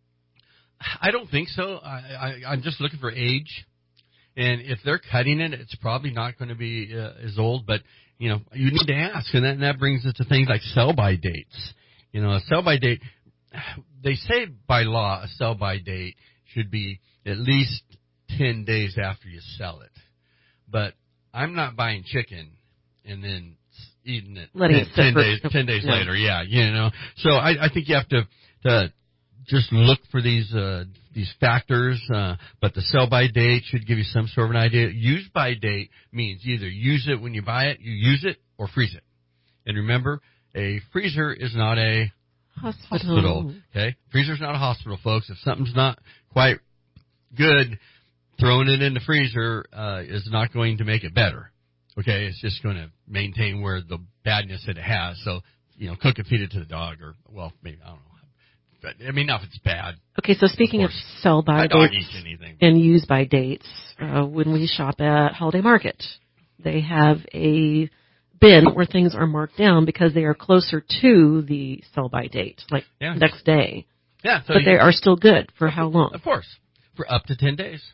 I don't think so. I, I, I'm just looking for age. And if they're cutting it, it's probably not going to be uh, as old. But, you know, you need to ask. And that, and that brings us to things like sell-by dates. You know, a sell-by date, they say by law a sell-by date should be at least ten days after you sell it. But I'm not buying chicken and then eating it Letting ten, it ten for, days ten days no. later. Yeah, you know. So I, I think you have to, to just look for these uh, these factors. Uh, but the sell by date should give you some sort of an idea. Use by date means either use it when you buy it, you use it, or freeze it. And remember, a freezer is not a hospital. hospital. Okay, freezer's not a hospital, folks. If something's not quite good, throwing it in the freezer uh, is not going to make it better. Okay, it's just going to maintain where the badness that it has. So, you know, cook and feed it to the dog, or, well, maybe, I don't know. But, I mean, not if it's bad. Okay, so speaking of, of sell-by dates and use-by dates, uh, when we shop at Holiday Market, they have a bin where things are marked down because they are closer to the sell-by date, like yeah. next day. Yeah, so but you, they are still good for how long? Of course, for up to ten days.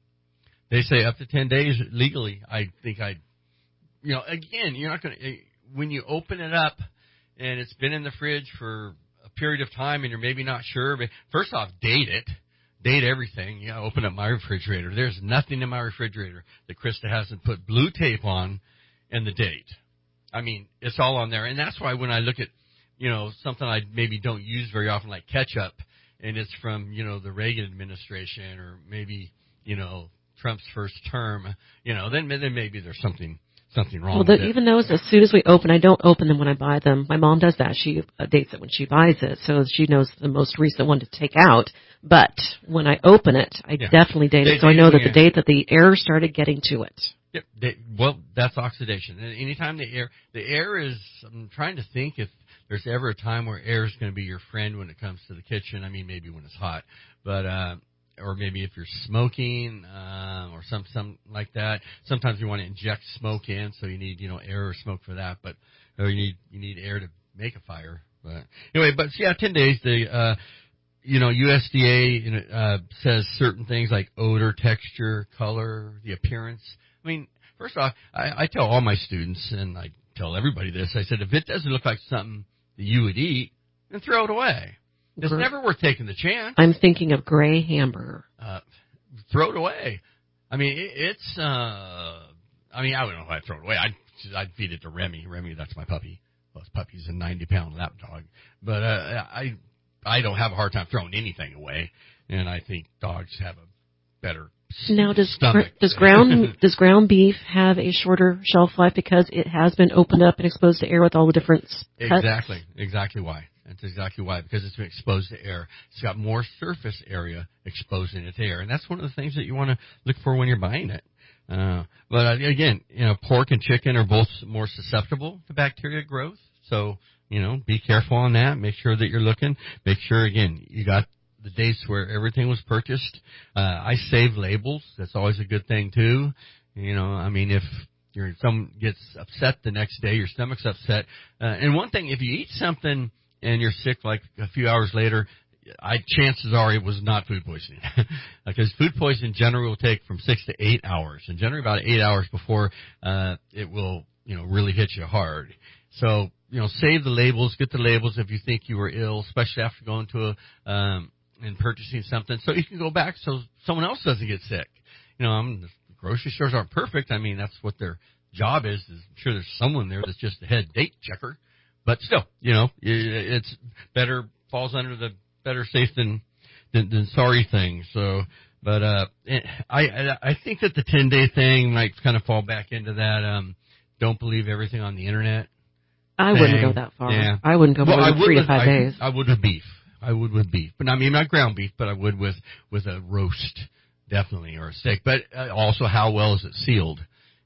They say up to ten days legally. I think I... You know, again, you're not going to, when you open it up and it's been in the fridge for a period of time and you're maybe not sure, but first off, date it. Date everything. You know, open up my refrigerator. There's nothing in my refrigerator that Krista hasn't put blue tape on and the date. I mean, it's all on there. And that's why when I look at, you know, something I maybe don't use very often like ketchup and it's from, you know, the Reagan administration or maybe, you know, Trump's first term, you know, then, then maybe there's something Something wrong. Well, the, with it. Even those, as soon as we open, I don't open them when I buy them. My mom does that. She uh, dates it when she buys it, so she knows the most recent one to take out. But when I open it, I yeah. definitely date they, it, so I know that the yeah. date that the air started getting to it. Yep. They, well, that's oxidation. And anytime the air, the air is. I'm trying to think if there's ever a time where air is going to be your friend when it comes to the kitchen. I mean, maybe when it's hot, but. uh Or maybe if you're smoking, uh, or some, some like that. Sometimes you want to inject smoke in, so you need, you know, air or smoke for that. But or you need, you need air to make a fire. But anyway, but yeah, ten days. The, uh, you know, U S D A uh, says certain things like odor, texture, color, the appearance. I mean, first off, I, I tell all my students, and I tell everybody this. I said, if it doesn't look like something that you would eat, then throw it away. It's Gr- never worth taking the chance. I'm thinking of gray hamburger. Uh, throw it away. I mean, it, it's, uh, I mean, I don't know if I'd throw it away. I'd, I'd feed it to Remy. Remy, that's my puppy. Well, his puppy's a ninety pound lap dog. But, uh, I, I don't have a hard time throwing anything away. And I think dogs have a better now, does, stomach. Does ground, does ground beef have a shorter shelf life because it has been opened up and exposed to air with all the different cuts? Exactly. Exactly why. That's exactly why, because it's been exposed to air. It's got more surface area exposing it to air, and that's one of the things that you want to look for when you're buying it. Uh, but uh, again, you know, pork and chicken are both more susceptible to bacteria growth, so you know, be careful on that. Make sure that you're looking. Make sure again you got the dates where everything was purchased. Uh, I save labels. That's always a good thing too. You know, I mean, if you're someone gets upset the next day, your stomach's upset. Uh, and one thing, if you eat something and you're sick like a few hours later, I, chances are it was not food poisoning. Because food poisoning generally will take from six to eight hours, and generally about eight hours before uh, it will, you know, really hit you hard. So, you know, save the labels, get the labels if you think you were ill, especially after going to a, um, and purchasing something, so you can go back so someone else doesn't get sick. You know, I'm, the grocery stores aren't perfect. I mean, that's what their job is. is I'm sure there's someone there that's just the head date checker. But still, you know, it's better, falls under the better safe than, than, than sorry thing. So, but, uh, I, I think that the ten day thing might kind of fall back into that, um, don't believe everything on the internet. I thing. wouldn't go that far. Yeah. I wouldn't go more well, than three with, to five I, days. I would with beef. I would with beef. But I mean, not ground beef, but I would with, with a roast, definitely, or a steak. But uh, also, how well is it sealed?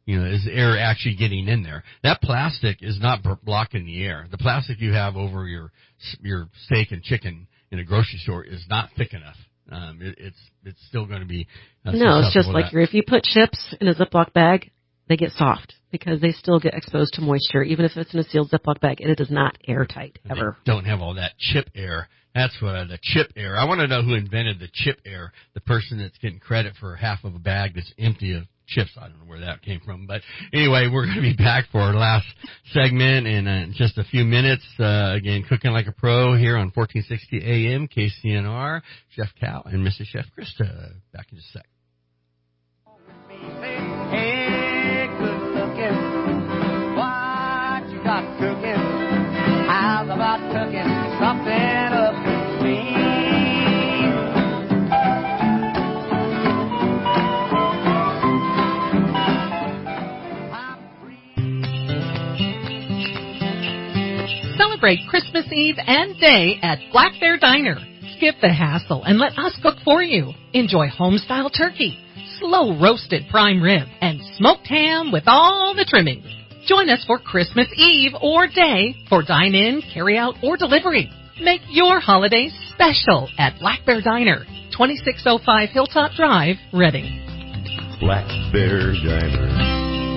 You know, is air actually getting in there? That plastic is not b- blocking the air. The plastic you have over your your steak and chicken in a grocery store is not thick enough. Um, it, it's it's still going to be uh, no. It's just like that. your, if you put chips in a Ziploc bag, they get soft because they still get exposed to moisture, even if it's in a sealed Ziploc bag, and it is not airtight ever. They don't have all that chip air. That's what uh, the chip air. I want to know who invented the chip air. The person that's getting credit for half of a bag that's empty of chips. I don't know where that came from, but anyway, we're going to be back for our last segment in uh, just a few minutes. Uh, again, Cooking Like a Pro here on fourteen sixty A M K C N R. Chef Cal and Missus Chef Krista. Back in just a sec. Hey, good looking, what you got cooking? How's about cooking something up for me? Celebrate Christmas Eve and Day at Black Bear Diner. Skip the hassle and let us cook for you. Enjoy home-style turkey, slow roasted prime rib, and smoked ham with all the trimmings. Join us for Christmas Eve or Day for dine-in, carry-out, or delivery. Make your holidays special at Black Bear Diner, twenty-six oh five Hilltop Drive, Reading. Black Bear Diner.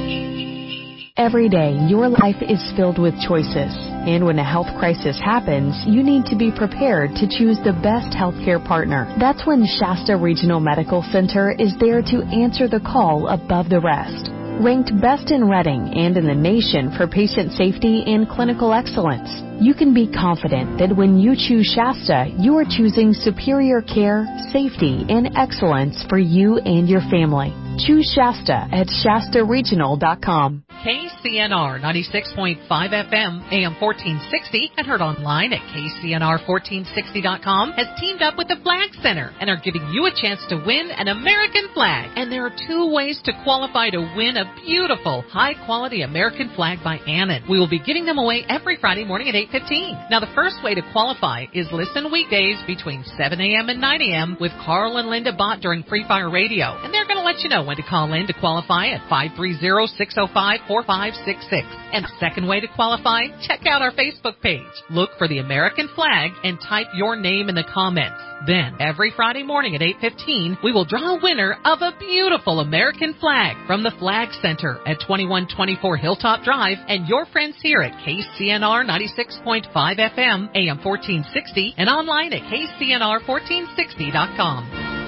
Every day, your life is filled with choices. And when a health crisis happens, you need to be prepared to choose the best healthcare partner. That's when Shasta Regional Medical Center is there to answer the call above the rest. Ranked best in Reading and in the nation for patient safety and clinical excellence, you can be confident that when you choose Shasta, you are choosing superior care, safety, and excellence for you and your family. Choose Shasta at Shasta Regional dot com. K C N R ninety-six point five F M, A M fourteen sixty, and heard online at K C N R fourteen sixty dot com, has teamed up with the Flag Center and are giving you a chance to win an American flag. And there are two ways to qualify to win a beautiful, high-quality American flag by Annan. We will be giving them away every Friday morning at eight fifteen. Now, the first way to qualify is listen weekdays between seven A M and nine A M with Carl and Linda Bott during Free Fire Radio. And they're going to let you know when to call in to qualify at five three zero, six oh five, four five six six. And the second way to qualify, check out our Facebook page. Look for the American flag and type your name in the comments. Then, every Friday morning at eight fifteen, we will draw a winner of a beautiful American flag from the Flag Center at twenty-one twenty-four Hilltop Drive and your friends here at K C N R ninety-six point five F M, A M fourteen sixty, and online at K C N R fourteen sixty dot com.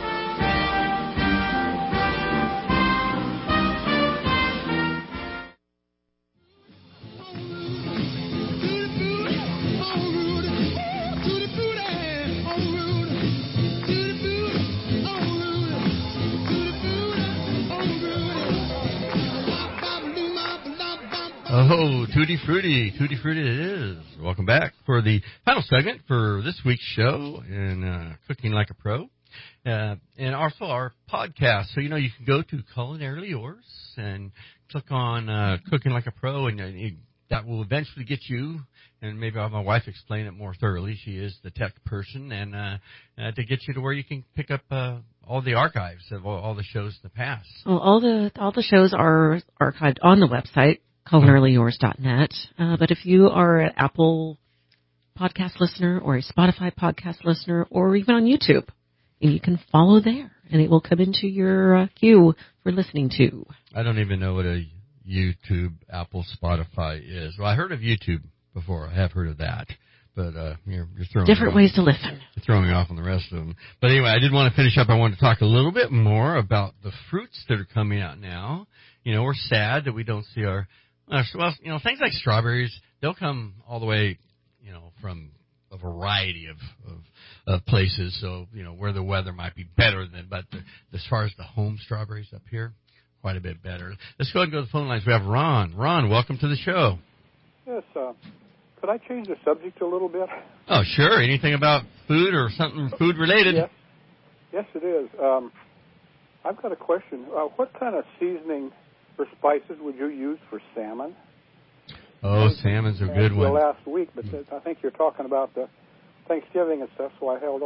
Oh, Tutti Frutti, Tutti Frutti it is. Welcome back for the final segment for this week's show in uh, Cooking Like a Pro. Uh, and also our podcast. So, you know, you can go to Culinarily Yours and click on uh, Cooking Like a Pro, and uh, you, that will eventually get you, and maybe I'll have my wife explain it more thoroughly. She is the tech person, and uh, uh, to get you to where you can pick up uh, all the archives of all, all the shows in the past. Well, all the all the shows are archived on the website, culinarily yours dot net. Uh, but if you are an Apple podcast listener or a Spotify podcast listener or even on YouTube, and you can follow there, and it will come into your uh, queue for listening to. I don't even know what a YouTube, Apple, Spotify is. Well, I heard of YouTube before. I have heard of that. But uh, you're, you're throwing different ways to listen. You're throwing me off on the rest of them. But anyway, I did want to finish up. I wanted to talk a little bit more about the fruits that are coming out now. You know, we're sad that we don't see our, well, you know, things like strawberries, they'll come all the way, you know, from a variety of, of, of places. So, you know, where the weather might be better than, but the, as far as the home strawberries up here, quite a bit better. Let's go ahead and go to the phone lines. We have Ron. Ron, welcome to the show. Yes, uh, could I change the subject a little bit? Oh, sure. Anything about food or something food related? Yes, yes it is. Um, I've got a question. Uh, what kind of seasoning or spices would you use for salmon? Oh, salmon's a good one. Last week, but I think you're talking about the Thanksgiving and stuff, so I held off.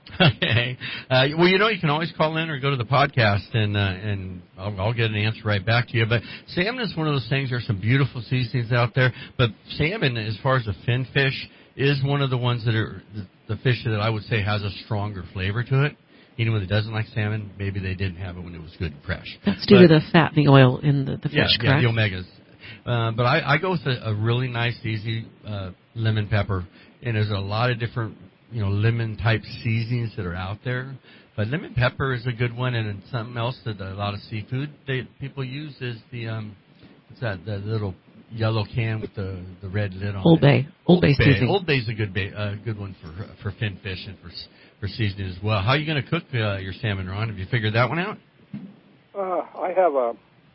Okay. Uh, well, you know, you can always call in or go to the podcast, and uh, and I'll, I'll get an answer right back to you. But salmon is one of those things. There's some beautiful seasonings out there, but salmon, as far as the fin fish, is one of the ones that are the, the fish that I would say has a stronger flavor to it. Anyone that doesn't like salmon, maybe they didn't have it when it was good and fresh. That's due but, to the fat and the oil in the, the fish, yeah, correct? Yeah, the omegas. Uh, but I, I go with a, a really nice, easy uh, lemon pepper, and there's a lot of different, you know, lemon-type seasonings that are out there. But lemon pepper is a good one, and then something else that a lot of seafood they, people use is the, um, what's that, the little yellow can with the, the red lid on Old it. Bay. Old, Old Bay seasoning. Old Bay's a good ba- uh, good one for for fin fish and for for seasoning as well. How are you going to cook uh, your salmon, Ron? Have you figured that one out? Uh, I have a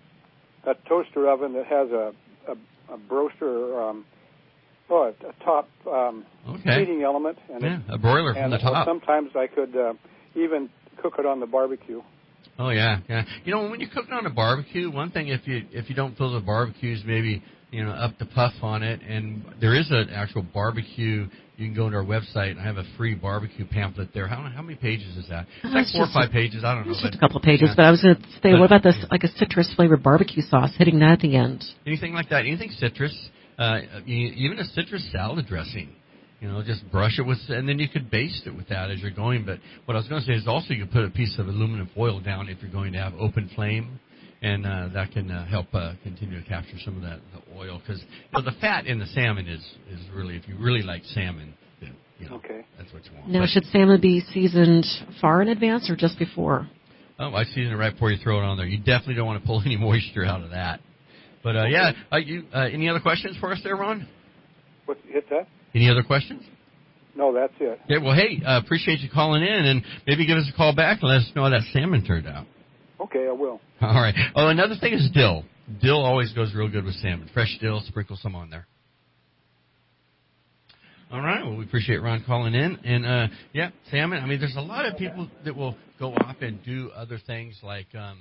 a toaster oven that has a a, a broaster, um, oh, a, a top um, okay. heating element, and yeah, a broiler from and the top. Sometimes I could uh, even cook it on the barbecue. Oh yeah, yeah. You know, when you cook it on a barbecue, one thing if you if you don't feel the barbecue's maybe you know up to puff on it, and there is an actual barbecue. You can go to our website and I have a free barbecue pamphlet there. How how many pages is that? It's like four or five pages. I don't know. It's just but, a couple of pages, yeah. but I was going to say, but, what about this, like a citrus flavored barbecue sauce, hitting that at the end? Anything like that? Anything citrus? Uh, even a citrus salad dressing. You know, just brush it with, and then you could baste it with that as you're going. But what I was going to say is also you could put a piece of aluminum foil down if you're going to have open flame, and uh, that can uh, help uh, continue to capture some of that the oil. Because you know, the fat in the salmon is, is really, if you really like salmon, then you know, okay. that's what you want. Now, but, should salmon be seasoned far in advance or just before? Oh, I season it right before you throw it on there. You definitely don't want to pull any moisture out of that. But uh, okay. yeah, uh, you, uh, any other questions for us there, Ron? What, hit that? Any other questions? No, that's it. Yeah, well, hey, uh, appreciate you calling in, and maybe give us a call back and let us know how that salmon turned out. Okay, I will. All right. Oh, another thing is dill. Dill always goes real good with salmon. Fresh dill, sprinkle some on there. All right. Well, we appreciate Ron calling in. And, uh, yeah, salmon. I mean, there's a lot of people that will go off and do other things like um,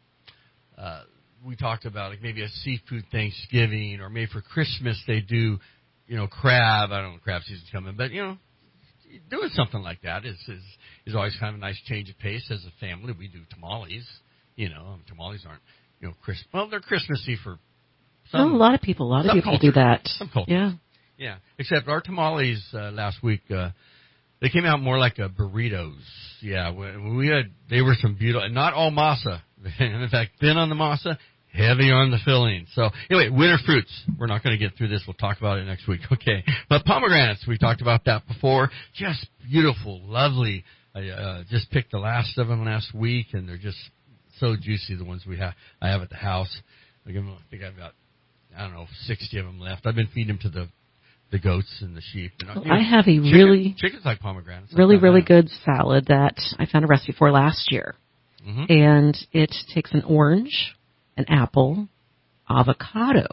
uh, we talked about, like maybe a seafood Thanksgiving, or maybe for Christmas they do, you know, crab. I don't know, crab season's coming, but, you know, doing something like that is, is is always kind of a nice change of pace. As a family, we do tamales. You know, tamales aren't, you know, Christ- well, they're Christmassy for some. Oh, a lot of people. A lot of people culture, do that. Some culture. Yeah. Yeah. Except our tamales uh, last week, uh, they came out more like a burritos. Yeah. We, we had, they were some beautiful, not all masa. In fact, thin on the masa, heavy on the filling. So anyway, winter fruits. We're not going to get through this. We'll talk about it next week. Okay. But pomegranates, we talked about that before. Just beautiful, lovely. I uh, just picked the last of them last week, and they're just so juicy. The ones we have, I have at the house. I think I've got, I don't know, sixty of them left. I've been feeding them to the the goats and the sheep. And, well, you know, I have a chicken, really chickens like pomegranates. Really, like really that. good salad that I found a recipe for last year, mm-hmm. and it takes an orange, an apple, avocado,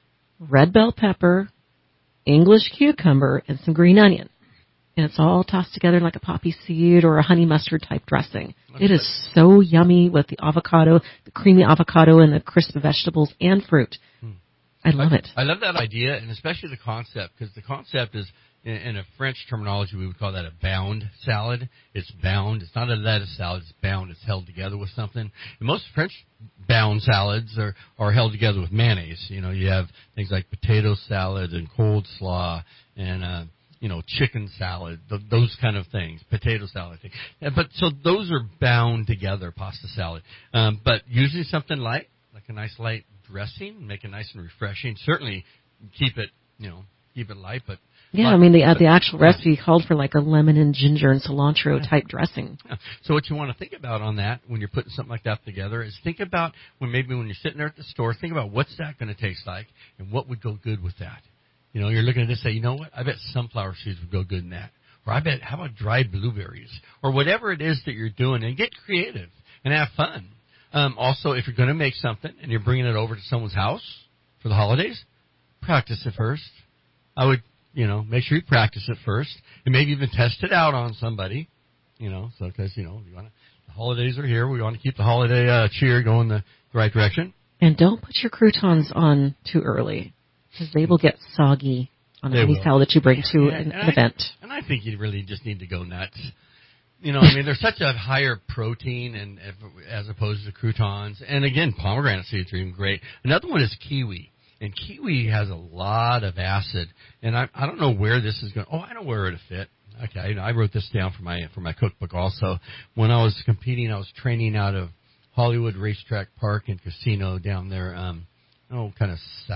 red bell pepper, English cucumber, and some green onion. And it's all tossed together like a poppy seed or a honey mustard type dressing. That's it is good. So yummy with the avocado, the creamy avocado, and the crisp vegetables and fruit. Hmm. I love I, it. I love that idea, and especially the concept, because the concept is, in, in a French terminology, we would call that a bound salad. It's bound. It's not a lettuce salad. It's bound. It's held together with something. And most French bound salads are, are held together with mayonnaise. You know, you have things like potato salad and cold slaw and, uh, you know, chicken salad, th- those kind of things, potato salad. Thing. But so those are bound together, pasta salad. Um, but usually something light, like a nice light dressing, make it nice and refreshing. Certainly keep it, you know, keep it light, but yeah, light, I mean the uh, but, the actual yeah. recipe called for like a lemon and ginger and cilantro yeah. type dressing. Yeah. So what you want to think about on that when you're putting something like that together is think about when maybe when you're sitting there at the store, think about what's that going to taste like and what would go good with that. You know, you're looking at this and say, you know what, I bet sunflower seeds would go good in that. Or I bet, how about dried blueberries? Or whatever it is that you're doing, and get creative and have fun. Um, also, if you're going to make something and you're bringing it over to someone's house for the holidays, practice it first. I would, you know, make sure you practice it first, and maybe even test it out on somebody, you know, so because, you know, you want to, the holidays are here. We want to keep the holiday uh, cheer going the, the right direction. And don't put your croutons on too early, because they will get soggy on They any will. salad that you bring to yeah, an, and an I, event. And I think you really just need to go nuts. You know, I mean, there's such a higher protein and as opposed to croutons. And again, pomegranate seeds are even great. Another one is kiwi. And kiwi has a lot of acid. And I, I don't know where this is going. Oh, I know where it'll fit. Okay, I wrote this down for my for my cookbook also. When I was competing, I was training out of Hollywood Racetrack Park and Casino down there, um, oh, kind of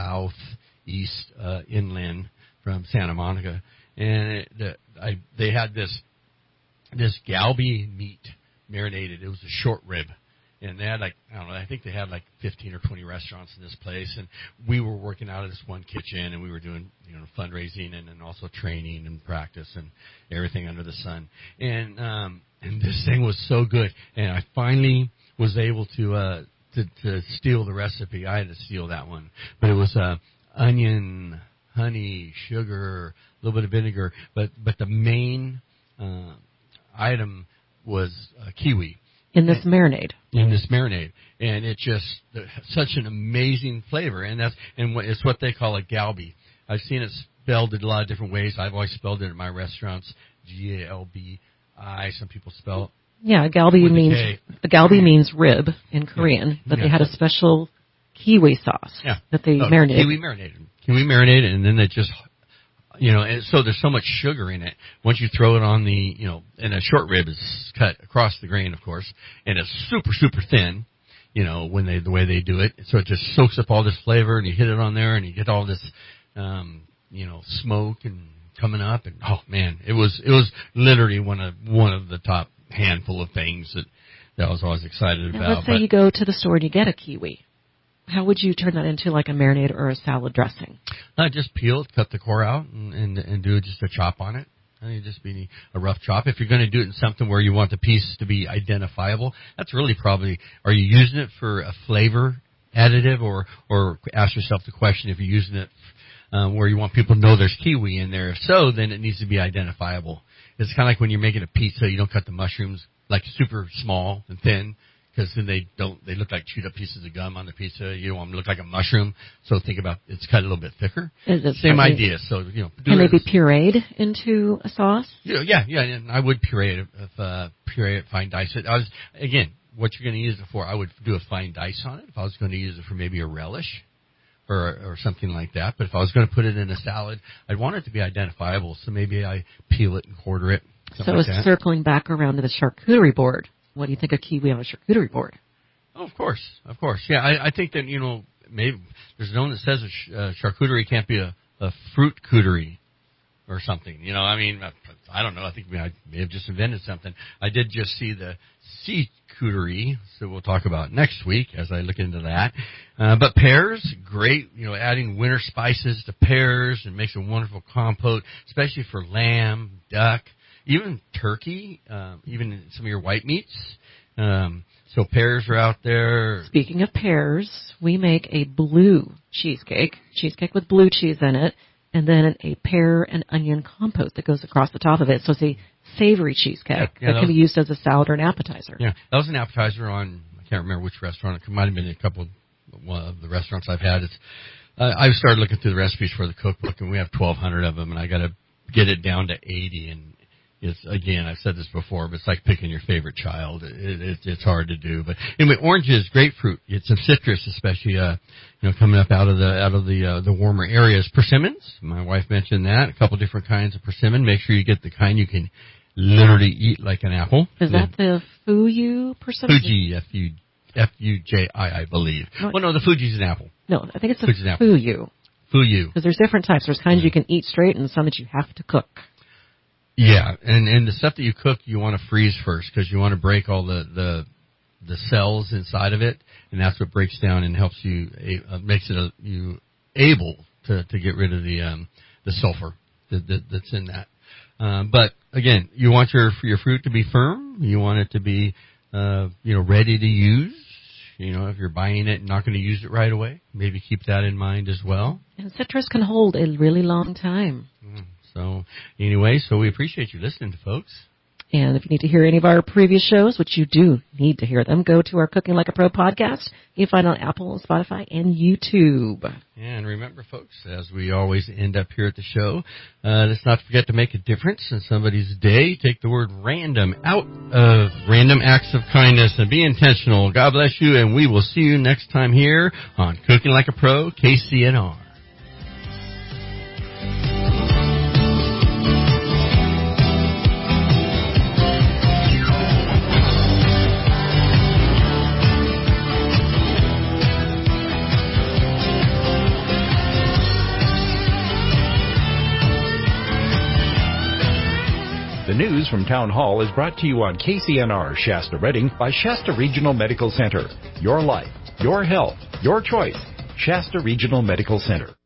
southeast uh, inland from Santa Monica. And it, the, I, they had this this galbi meat marinated. It was a short rib. And they had like, I don't know, I think they had like fifteen or twenty restaurants in this place. And we were working out of this one kitchen, and we were doing, you know, fundraising and, and also training and practice and everything under the sun. And, um, and this thing was so good. And I finally was able to, uh, to, to steal the recipe. I had to steal that one. But it was, uh, onion, honey, sugar, a little bit of vinegar. But, but the main, uh, item was uh, kiwi. In this marinade. In this marinade. And it just, such an amazing flavor. And that's, and it's what they call a galbi. I've seen it spelled in a lot of different ways. I've always spelled it in my restaurants, G A L B I. Some people spell it. Yeah, galbi means, the galbi means rib in Korean, yeah. but yeah. they had a special kiwi sauce yeah. that they oh, marinated. Kiwi marinated. Kiwi marinated, and then they just, you know, and so there's so much sugar in it. Once you throw it on the, you know, and a short rib is cut across the grain, of course, and it's super, super thin, you know, when they, the way they do it. So it just soaks up all this flavor, and you hit it on there, and you get all this, um, you know, smoke and coming up, and oh man, it was, it was literally one of, one of the top handful of things that, that I was always excited now, about. Let's say but, you go to the store and you get a kiwi. How would you turn that into like a marinade or a salad dressing? Uh, just peel it, cut the core out, and, and, and do just a chop on it. I mean, just be a rough chop. If you're going to do it in something where you want the piece to be identifiable, that's really probably, are you using it for a flavor additive, or, or ask yourself the question if you're using it um, where you want people to know there's kiwi in there. If so, then it needs to be identifiable. It's kind of like when you're making a pizza, you don't cut the mushrooms like super small and thin, because then they don't, they look like chewed up pieces of gum on the pizza. You don't want them to look like a mushroom. So think about, it's cut a little bit thicker. Same idea. So, you know. Can they be pureed into a sauce? Yeah, yeah, yeah. And I would puree it, if, uh, puree it, fine dice it. I was, again, what you're going to use it for, I would do a fine dice on it. If I was going to use it for maybe a relish or, or something like that. But if I was going to put it in a salad, I'd want it to be identifiable. So maybe I peel it and quarter it. So like it's that. circling back around to the charcuterie board. What do you think of kiwi on a charcuterie board? Oh, of course, of course. Yeah, I, I think that, you know, maybe there's no one that says a sh- uh, charcuterie can't be a, a fruit cooterie or something. You know, I mean, I don't know. I think I may have just invented something. I did just see the sea cooterie, so we'll talk about next week as I look into that. Uh, but pears, great. You know, adding winter spices to pears and makes a wonderful compote, especially for lamb, duck. Even turkey, um, even some of your white meats. Um, so pears are out there. Speaking of pears, we make a blue cheesecake, cheesecake with blue cheese in it, and then a pear and onion compote that goes across the top of it. So it's a savory cheesecake yeah, yeah, that, that can was, be used as a salad or an appetizer. Yeah, that was an appetizer on, I can't remember which restaurant. It might have been a couple of, one of the restaurants I've had. It's, uh, I've started looking through the recipes for the cookbook, and we have twelve hundred of them, and I got to get it down to eighty. And it's, again, I've said this before, but it's like picking your favorite child. It, it, it's hard to do. But anyway, oranges, grapefruit, get some citrus, especially uh, you know, coming up out of the out of the uh, the warmer areas. Persimmons, my wife mentioned that. A couple different kinds of persimmon. Make sure you get the kind you can literally eat like an apple. Is that the Fuyu persimmon? Fuji, F U F U J I, I believe. No, well, no, the Fuji's an apple. No, I think it's the Fuji's an apple. Fuyu. Fuyu. Because there's different types. There's kinds you can eat straight and some that you have to cook. Yeah, and and the stuff that you cook, you want to freeze first because you want to break all the, the the cells inside of it, and that's what breaks down and helps you uh, makes it a, you able to, to get rid of the um, the sulfur that, that, that's in that. Um, but again, you want your your fruit to be firm. You want it to be uh, you know ready to use. You know, if you're buying it and not going to use it right away, maybe keep that in mind as well. And citrus can hold a really long time. Mm. So anyway, so we appreciate you listening to folks. And if you need to hear any of our previous shows, which you do need to hear them, go to our Cooking Like a Pro podcast. You can find it on Apple, Spotify, and YouTube. And remember, folks, as we always end up here at the show, uh, let's not forget to make a difference in somebody's day. Take the word random out of random acts of kindness and be intentional. God bless you, and we will see you next time here on Cooking Like a Pro, K C N R. The news from Town Hall is brought to you on K C N R Shasta Redding by Shasta Regional Medical Center. Your life, your health, your choice. Shasta Regional Medical Center.